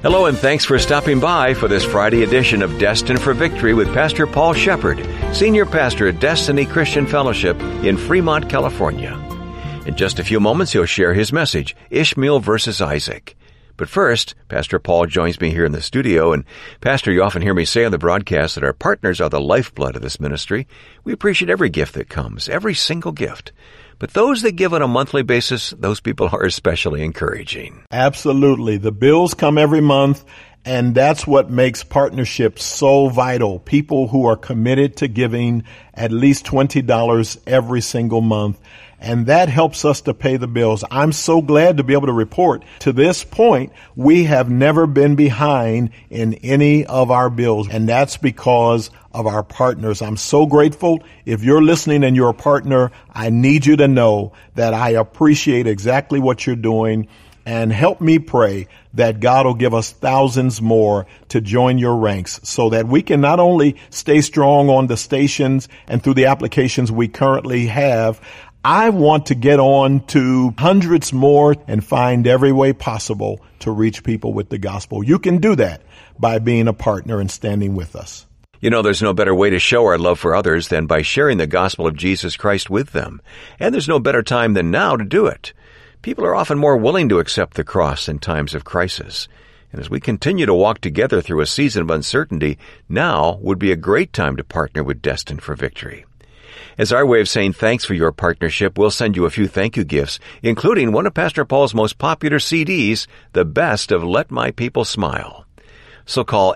Hello and thanks for stopping by for this Friday edition of Destined for Victory with Pastor Paul Shepherd, Senior Pastor at Destiny Christian Fellowship in Fremont, California. In just a few moments, he'll share his message, Ishmael versus Isaac. But first, Pastor Paul joins me here in the studio, and Pastor, you often hear me say on the broadcast that our partners are the lifeblood of this ministry. We appreciate every gift that comes, every single gift. But those that give on a monthly basis, those people are especially encouraging. Absolutely. The bills come every month, and that's what makes partnerships so vital. People who are committed to giving at least $20 every single month. And that helps us to pay the bills. I'm so glad to be able to report to this point, we have never been behind in any of our bills. And that's because of our partners. I'm so grateful. If you're listening and you're a partner, I need you to know that I appreciate exactly what you're doing. And help me pray that God will give us thousands more to join your ranks so that we can not only stay strong on the stations and through the applications we currently have. I want to get on to hundreds more and find every way possible to reach people with the gospel. You can do that by being a partner and standing with us. You know, there's no better way to show our love for others than by sharing the gospel of Jesus Christ with them. And there's no better time than now to do it. People are often more willing to accept the cross in times of crisis. And as we continue to walk together through a season of uncertainty, now would be a great time to partner with Destined for Victory. As our way of saying thanks for your partnership, we'll send you a few thank you gifts, including one of Pastor Paul's most popular CDs, The Best of Let My People Smile. So call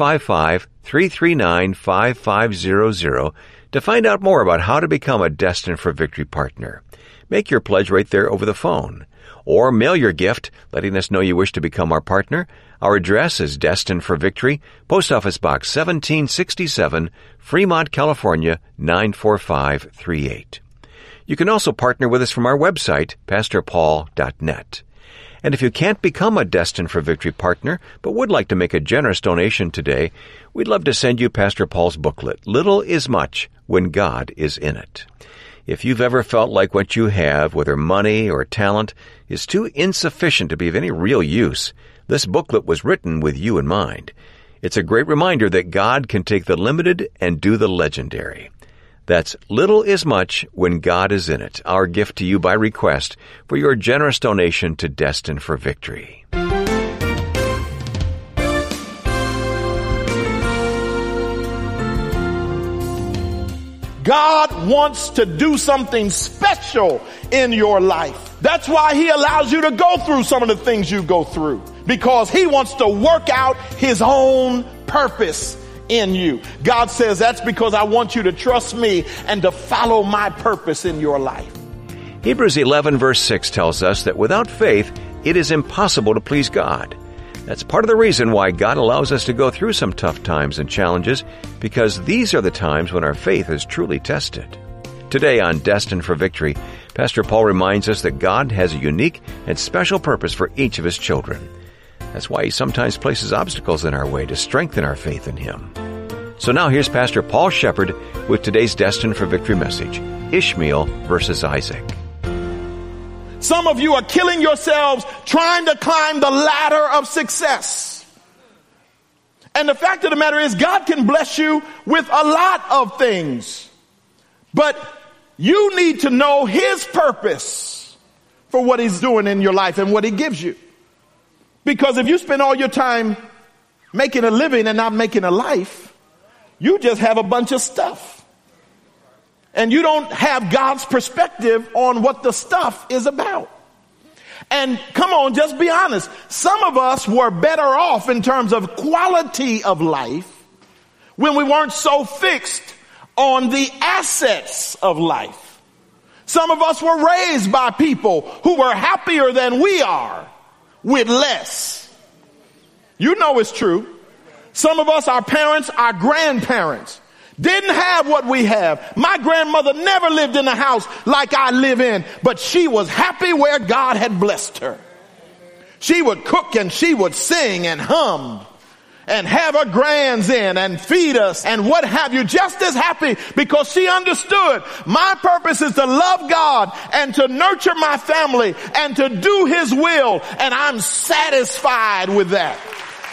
855-339-5500 to find out more about how to become a Destined for Victory partner. Make your pledge right there over the phone. Or mail your gift, letting us know you wish to become our partner. Our address is Destined for Victory, Post Office Box 1767, Fremont, California, 94538. You can also partner with us from our website, pastorpaul.net. And if you can't become a Destined for Victory partner, but would like to make a generous donation today, we'd love to send you Pastor Paul's booklet, Little is Much When God is in It. If you've ever felt like what you have, whether money or talent, is too insufficient to be of any real use, this booklet was written with you in mind. It's a great reminder that God can take the limited and do the legendary. That's Little is Much When God is in It, our gift to you by request for your generous donation to Destined for Victory. God wants to do something special in your life. That's why He allows you to go through some of the things you go through, because He wants to work out His own purpose in you. God says, that's because I want you to trust me and to follow my purpose in your life. Hebrews 11 verse 6 tells us that without faith, it is impossible to please God. That's part of the reason why God allows us to go through some tough times and challenges, because these are the times when our faith is truly tested. Today on Destined for Victory, Pastor Paul reminds us that God has a unique and special purpose for each of His children. That's why He sometimes places obstacles in our way to strengthen our faith in Him. So now here's Pastor Paul Shepherd with today's Destined for Victory message, Ishmael versus Isaac. Some of you are killing yourselves trying to climb the ladder of success. And the fact of the matter is, God can bless you with a lot of things. But you need to know His purpose for what He's doing in your life and what He gives you. Because if you spend all your time making a living and not making a life, you just have a bunch of stuff. And you don't have God's perspective on what the stuff is about. And come on, just be honest. Some of us were better off in terms of quality of life when we weren't so fixed on the assets of life. Some of us were raised by people who were happier than we are with less. You know it's true. Some of us, our parents, our grandparents, didn't have what we have. My grandmother never lived in a house like I live in, but she was happy where God had blessed her. She would cook and she would sing and hum and have her grands in and feed us and what have you, just as happy, because she understood my purpose is to love God and to nurture my family and to do His will, and I'm satisfied with that.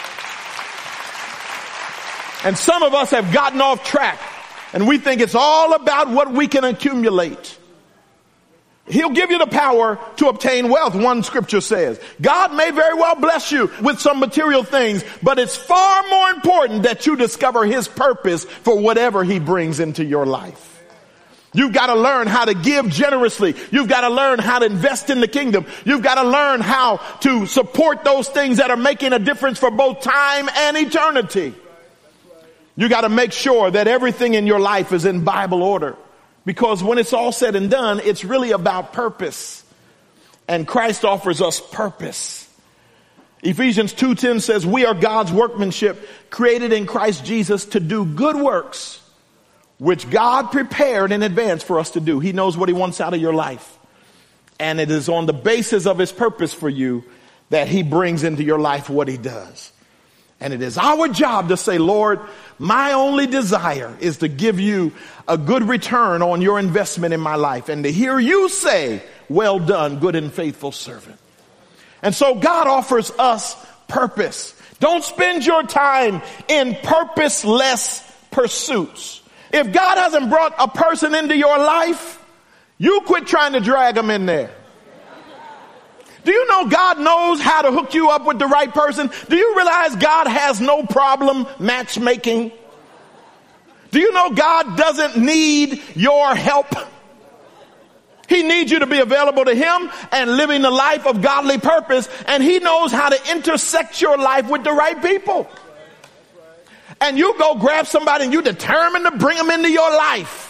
And some of us have gotten off track and we think it's all about what we can accumulate. He'll give you the power to obtain wealth. One scripture says, God may very well bless you with some material things, but it's far more important that you discover his purpose for whatever he brings into your life. You've got to learn how to give generously. You've got to learn how to invest in the kingdom. You've got to learn how to support those things that are making a difference for both time and eternity. You got to make sure that everything in your life is in Bible order. Because when it's all said and done, it's really about purpose. And Christ offers us purpose. Ephesians 2:10 says, we are God's workmanship, created in Christ Jesus to do good works, which God prepared in advance for us to do. He knows what he wants out of your life. And it is on the basis of his purpose for you that he brings into your life what he does. And it is our job to say, Lord, my only desire is to give you a good return on your investment in my life and to hear you say, well done, good and faithful servant. And so God offers us purpose. Don't spend your time in purposeless pursuits. If God hasn't brought a person into your life, you quit trying to drag them in there. Do you know God knows how to hook you up with the right person? Do you realize God has no problem matchmaking? Do you know God doesn't need your help? He needs you to be available to him and living the life of godly purpose, and he knows how to intersect your life with the right people. And you go grab somebody and you determined to bring them into your life.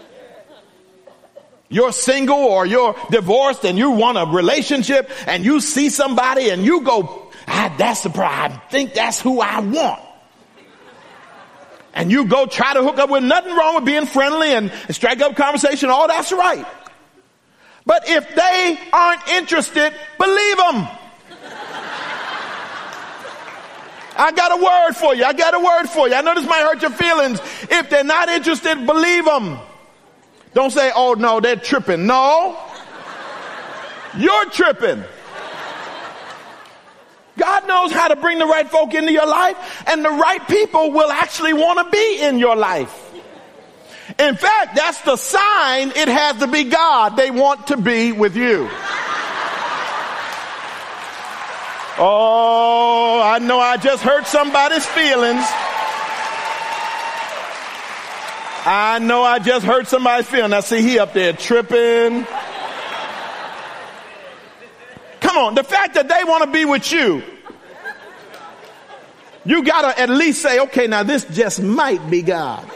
You're single or you're divorced and you want a relationship and you see somebody and you go, that's the problem. I think that's who I want. And you go try to hook up with, nothing wrong with being friendly and strike up conversation. All that's right. But if they aren't interested, believe them. I got a word for you. I know this might hurt your feelings. If they're not interested, believe them. Don't say, oh no, they're tripping. No, you're tripping. God knows how to bring the right folk into your life, and the right people will actually want to be in your life. In fact, that's the sign it has to be God. They want to be with you. Oh, I know I just hurt somebody's feelings. Now see, he up there tripping. Come on, the fact that they want to be with you, you got to at least say, okay, now this just might be God.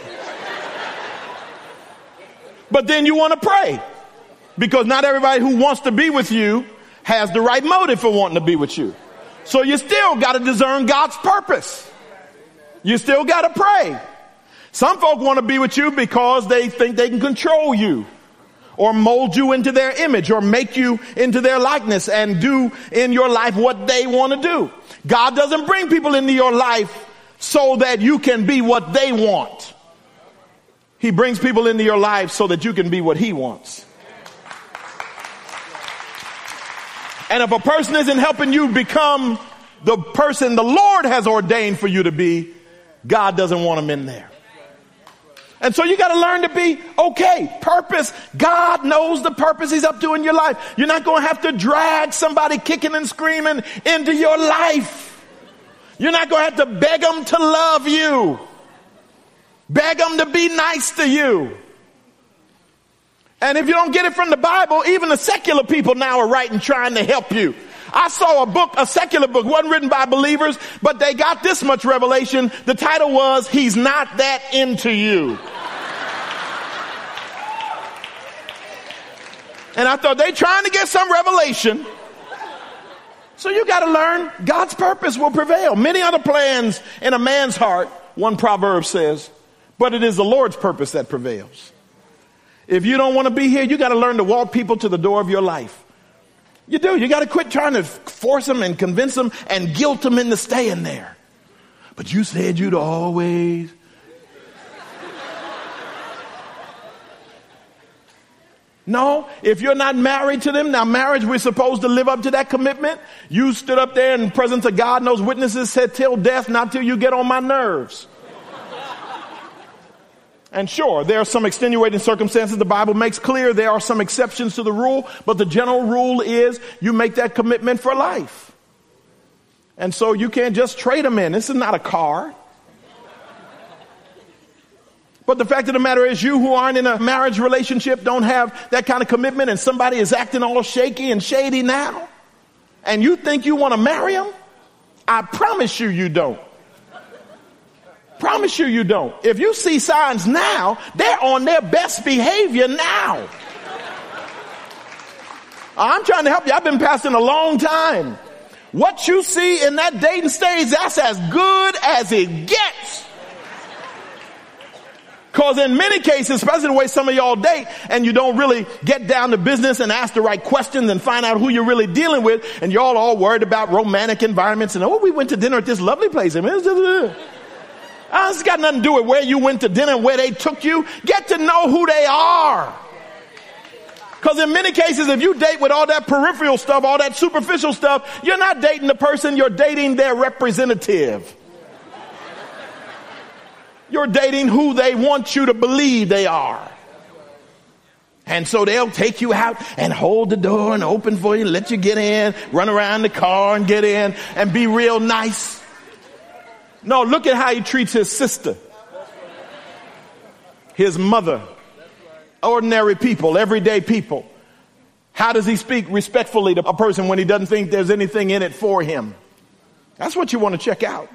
But then you want to pray, because not everybody who wants to be with you has the right motive for wanting to be with you. So you still got to discern God's purpose. You still got to pray. Some folk want to be with you because they think they can control you or mold you into their image or make you into their likeness and do in your life what they want to do. God doesn't bring people into your life so that you can be what they want. He brings people into your life so that you can be what he wants. And if a person isn't helping you become the person the Lord has ordained for you to be, God doesn't want them in there. And so you got to learn to be okay. Purpose. God knows the purpose he's up to in your life. You're not going to have to drag somebody kicking and screaming into your life. You're not going to have to beg them to love you. Beg them to be nice to you. And if you don't get it from the Bible, even the secular people now are writing trying to help you. I saw a secular book, wasn't written by believers, but they got this much revelation. The title was, He's Not That Into You. And I thought they trying to get some revelation. So you got to learn God's purpose will prevail. Many other plans in a man's heart, one proverb says, but it is the Lord's purpose that prevails. If you don't want to be here, you got to learn to walk people to the door of your life. You do. You got to quit trying to force them and convince them and guilt them into staying there. But you said you'd always. No, if you're not married to them, now marriage, we're supposed to live up to that commitment. You stood up there in the presence of God and those witnesses said, till death, not till you get on my nerves. And sure, there are some extenuating circumstances. The Bible makes clear there are some exceptions to the rule, but the general rule is you make that commitment for life. And so you can't just trade them in. This is not a car. But the fact of the matter is, you who aren't in a marriage relationship don't have that kind of commitment, and somebody is acting all shaky and shady now, and you think you want to marry them? I promise you, you don't. Promise you don't. If you see signs now, they're on their best behavior now. I'm trying to help you. I've been pastoring a long time. What you see in that dating stage, that's as good as it gets. Because in many cases, especially the way some of y'all date, and you don't really get down to business and ask the right questions and find out who you're really dealing with, and y'all all worried about romantic environments and, oh, we went to dinner at this lovely place. I mean, it's got nothing to do with where you went to dinner and where they took you. Get to know who they are. Because in many cases, if you date with all that peripheral stuff, all that superficial stuff, you're not dating the person, you're dating their representative. You're dating who they want you to believe they are. And so they'll take you out and hold the door and open for you, let you get in, run around the car and get in and be real nice. No, look at how he treats his sister, his mother, ordinary people, everyday people. How does he speak respectfully to a person when he doesn't think there's anything in it for him? That's what you want to check out.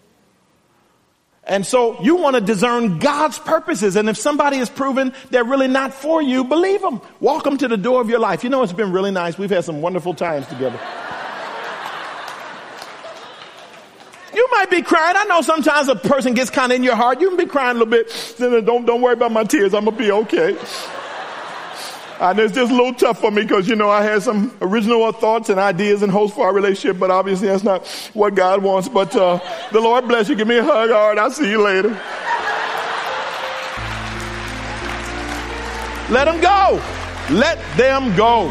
And so you want to discern God's purposes. And if somebody is proven they're really not for you, believe them. Walk them to the door of your life. You know, it's been really nice. We've had some wonderful times together. You might be crying. I know sometimes a person gets kind of in your heart. You can be crying a little bit. Don't worry about my tears. I'm going to be okay. And it's just a little tough for me because, you know, I had some original thoughts and ideas and hopes for our relationship, but obviously that's not what God wants. But the Lord bless you. Give me a hug. All right, I'll see you later. Let them go. Let them go.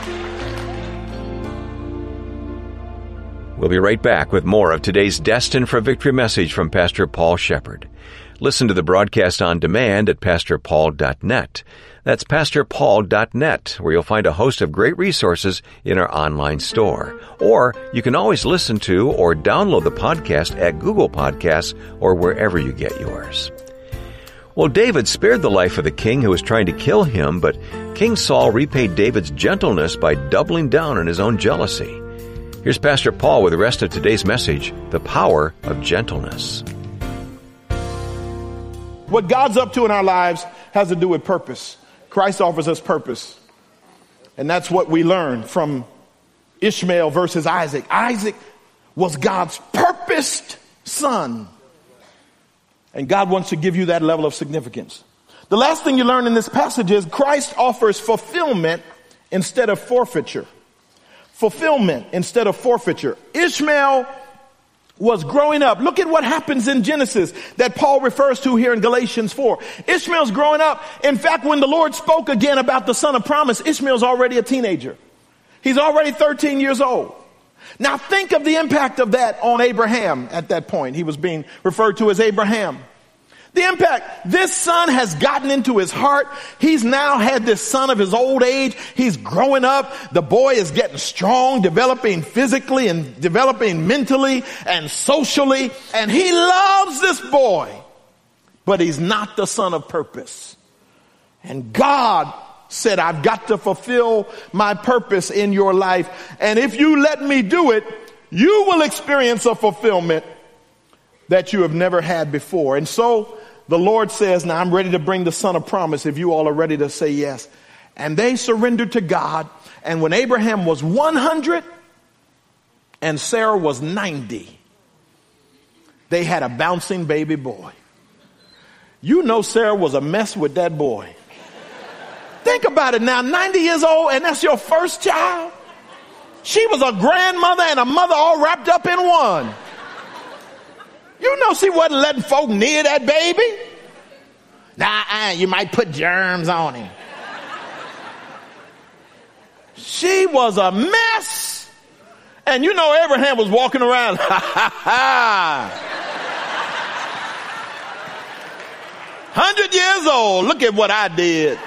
We'll be right back with more of today's Destined for Victory message from Pastor Paul Shepherd. Listen to the broadcast on demand at pastorpaul.net. That's pastorpaul.net, where you'll find a host of great resources in our online store. Or you can always listen to or download the podcast at Google Podcasts or wherever you get yours. Well, David spared the life of the king who was trying to kill him, but King Saul repaid David's gentleness by doubling down on his own jealousy. Here's Pastor Paul with the rest of today's message, The Power of Gentleness. What God's up to in our lives has to do with purpose. Christ offers us purpose. And that's what we learn from Ishmael versus Isaac. Isaac was God's purposed son. And God wants to give you that level of significance. The last thing you learn in this passage is Christ offers fulfillment instead of forfeiture. Fulfillment instead of forfeiture. Ishmael was growing up. Look at what happens in Genesis that Paul refers to here in Galatians 4. Ishmael's growing up. In fact, when the Lord spoke again about the son of promise, Ishmael's already a teenager. He's already 13 years old. Now think of the impact of that on Abraham at that point. He was being referred to as Abraham. The impact, this son has gotten into his heart. He's now had this son of his old age. He's growing up. The boy is getting strong, developing physically and developing mentally and socially. And he loves this boy, but he's not the son of purpose. And God said, I've got to fulfill my purpose in your life. And if you let me do it, you will experience a fulfillment that you have never had before. And so the Lord says, now I'm ready to bring the son of promise if you all are ready to say yes. And they surrendered to God. And when Abraham was 100 and Sarah was 90, they had a bouncing baby boy. You know Sarah was a mess with that boy. Think about it now, 90 years old and that's your first child. She was a grandmother and a mother all wrapped up in one. You know she wasn't letting folk near that baby. Nah, you might put germs on him. She was a mess. And you know Abraham was walking around. 100 years old. Look at what I did.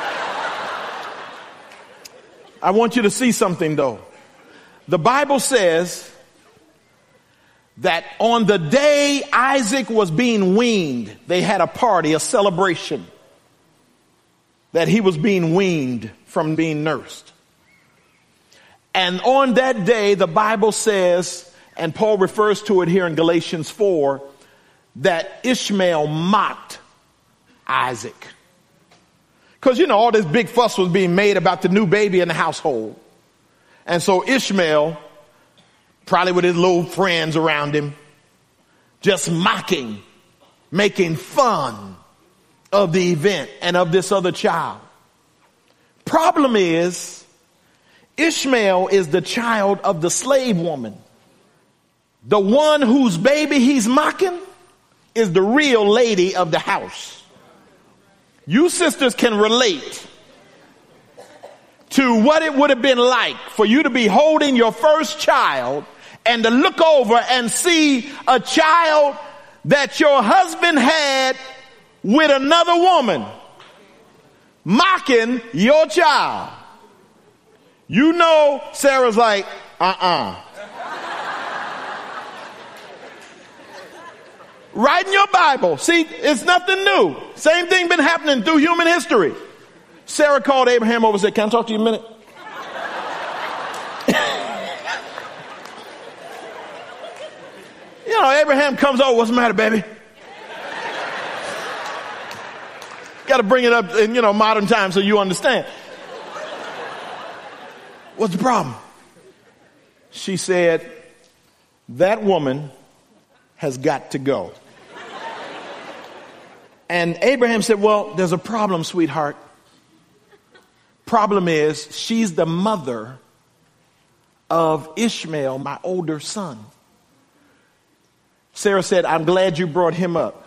I want you to see something though. The Bible says that on the day Isaac was being weaned, they had a party, a celebration, that he was being weaned from being nursed. And on that day, the Bible says, and Paul refers to it here in Galatians 4, that Ishmael mocked Isaac. Because, you know, all this big fuss was being made about the new baby in the household. And so Ishmael, probably with his little friends around him, just mocking, making fun of the event and of this other child. Problem is, Ishmael is the child of the slave woman. The one whose baby he's mocking is the real lady of the house. You sisters can relate to what it would have been like for you to be holding your first child and to look over and see a child that your husband had with another woman mocking your child. You know, Sarah's like, Right in your Bible. See, it's nothing new. Same thing been happening through human history. Sarah called Abraham over and said, "Can I talk to you a minute?" You know, Abraham comes over. "What's the matter, baby?" Got to bring it up in, you know, modern times so you understand. "What's the problem?" She said, "That woman has got to go." And Abraham said, "Well, there's a problem, sweetheart. Problem is, she's the mother of Ishmael, my older son." Sarah said, "I'm glad you brought him up."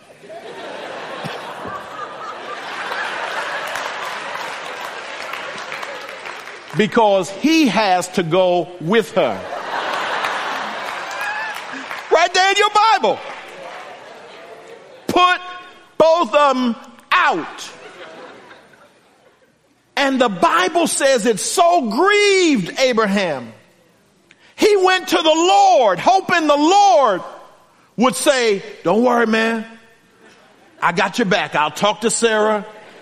Because he has to go with her. Right there in your Bible. Put both of them out. And the Bible says it so grieved Abraham. He went to the Lord, hoping the Lord would say, "Don't worry, man. I got your back. I'll talk to Sarah."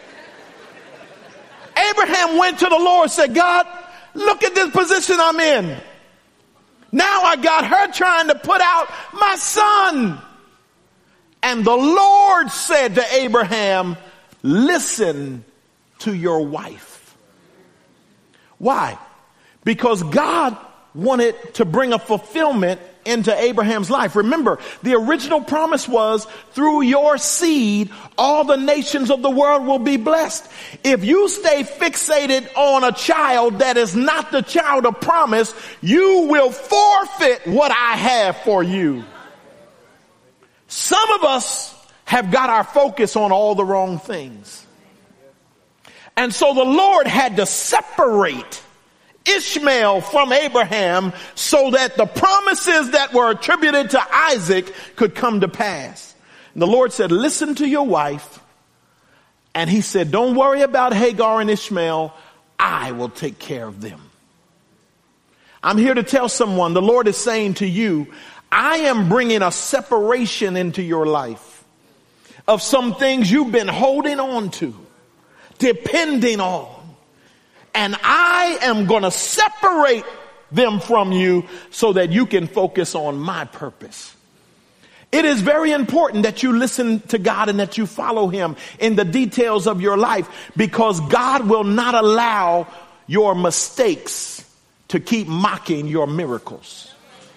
Abraham went to the Lord and said, "God, look at this position I'm in. Now I got her trying to put out my son." And the Lord said to Abraham, "Listen to your wife." Why? Because God wanted to bring a fulfillment into Abraham's life. Remember, the original promise was, through your seed, all the nations of the world will be blessed. If you stay fixated on a child that is not the child of promise, you will forfeit what I have for you. Some of us have got our focus on all the wrong things. And so the Lord had to separate Ishmael from Abraham so that the promises that were attributed to Isaac could come to pass. And the Lord said, "Listen to your wife." And he said, "Don't worry about Hagar and Ishmael. I will take care of them." I'm here to tell someone, the Lord is saying to you, I am bringing a separation into your life of some things you've been holding on to, depending on. And I am going to separate them from you so that you can focus on my purpose. It is very important that you listen to God and that you follow him in the details of your life, because God will not allow your mistakes to keep mocking your miracles.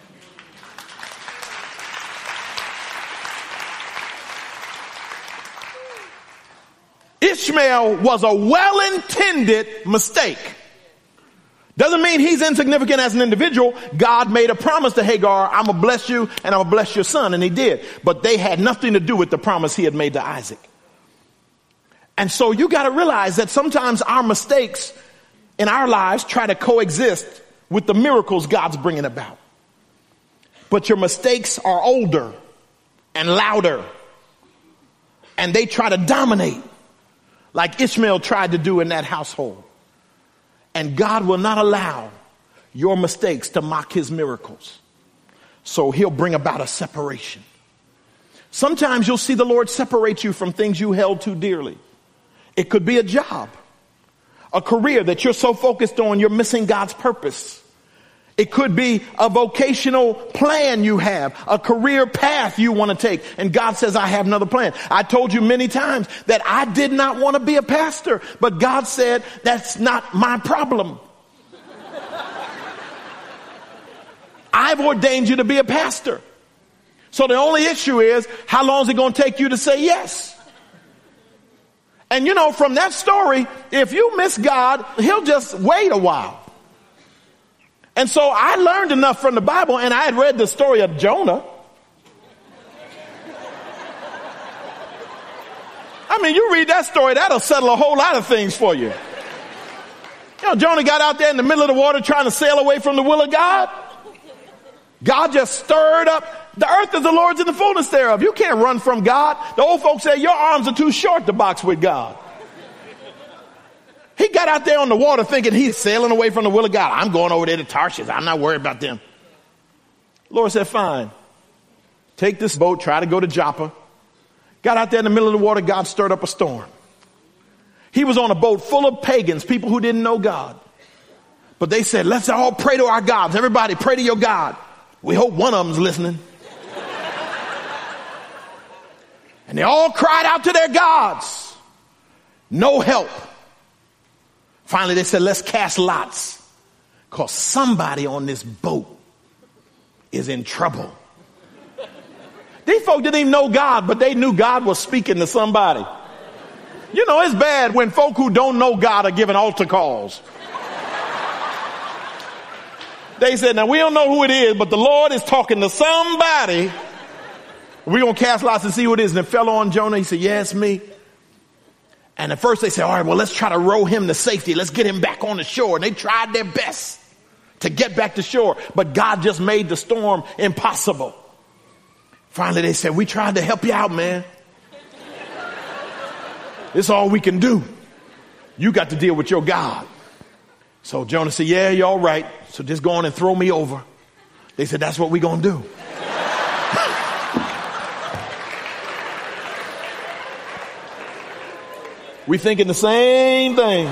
Ishmael was a well-intended mistake. Doesn't mean he's insignificant as an individual. God made a promise to Hagar, "I'm going to bless you and I'm going to bless your son." And he did. But they had nothing to do with the promise he had made to Isaac. And so you got to realize that sometimes our mistakes in our lives try to coexist with the miracles God's bringing about. But your mistakes are older and louder and they try to dominate like Ishmael tried to do in that household. And God will not allow your mistakes to mock his miracles. So he'll bring about a separation. Sometimes you'll see the Lord separate you from things you held too dearly. It could be a job, a career that you're so focused on, you're missing God's purpose. It could be a vocational plan you have, a career path you want to take. And God says, I have another plan. I told you many times that I did not want to be a pastor, but God said, that's not my problem. I've ordained you to be a pastor. So the only issue is, how long is it going to take you to say yes? And you know, from that story, if you miss God, he'll just wait a while. And so I learned enough from the Bible, and I had read the story of Jonah. I mean, you read that story, that'll settle a whole lot of things for you. You know, Jonah got out there in the middle of the water trying to sail away from the will of God. God just stirred up. The earth is the Lord's and the fullness thereof. You can't run from God. The old folks say your arms are too short to box with God. He got out there on the water thinking he's sailing away from the will of God. I'm going over there to Tarshish. I'm not worried about them. The Lord said, fine. Take this boat, try to go to Joppa. Got out there in the middle of the water. God stirred up a storm. He was on a boat full of pagans, people who didn't know God. But they said, let's all pray to our gods. Everybody pray to your God. We hope one of them's listening. And they all cried out to their gods. No help. Finally, they said, let's cast lots, because somebody on this boat is in trouble. These folk didn't even know God, but they knew God was speaking to somebody. You know, it's bad when folk who don't know God are giving altar calls. They said, now we don't know who it is, but the Lord is talking to somebody. We're going to cast lots and see who it is. And it fell on Jonah. He said, yeah, it's me. And at first they said, all right, well, let's try to row him to safety. Let's get him back on the shore. And they tried their best to get back to shore. But God just made the storm impossible. Finally, they said, we tried to help you out, man. This is all we can do. You got to deal with your God. So Jonah said, yeah, you're all right. So just go on and throw me over. They said, that's what we're going to do. We thinking the same thing.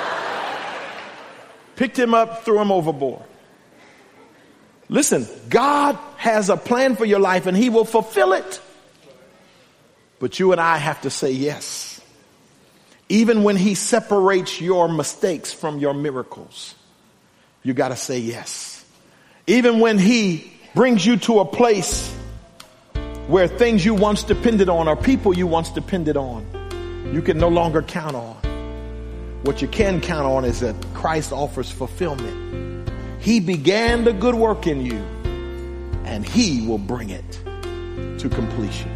Picked him up, threw him overboard. Listen, God has a plan for your life and he will fulfill it. But you and I have to say yes. Even when he separates your mistakes from your miracles, you got to say yes. Even when he brings you to a place where things you once depended on or people you once depended on, you can no longer count on. What you can count on is that Christ offers fulfillment. He began the good work in you, and he will bring it to completion.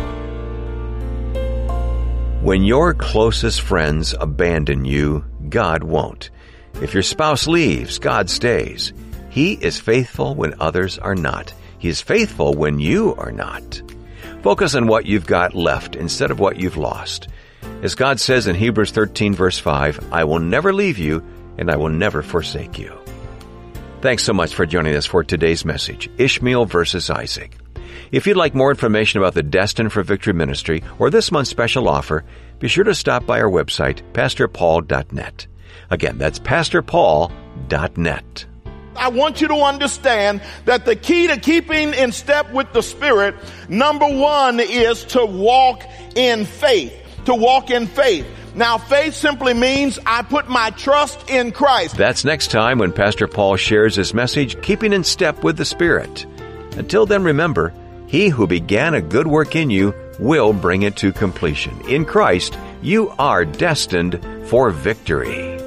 When your closest friends abandon you, God won't. If your spouse leaves, God stays. He is faithful when others are not. He is faithful when you are not. Focus on what you've got left instead of what you've lost. As God says in Hebrews 13, verse 5, I will never leave you and I will never forsake you. Thanks so much for joining us for today's message, Ishmael versus Isaac. If you'd like more information about the Destined for Victory Ministry or this month's special offer, be sure to stop by our website, PastorPaul.net. Again, that's PastorPaul.net. I want you to understand that the key to keeping in step with the Spirit, number one, is to walk in faith. To walk in faith. Now, faith simply means I put my trust in Christ. That's next time when Pastor Paul shares his message, Keeping in Step with the Spirit. Until then, remember, he who began a good work in you will bring it to completion. In Christ, you are destined for victory.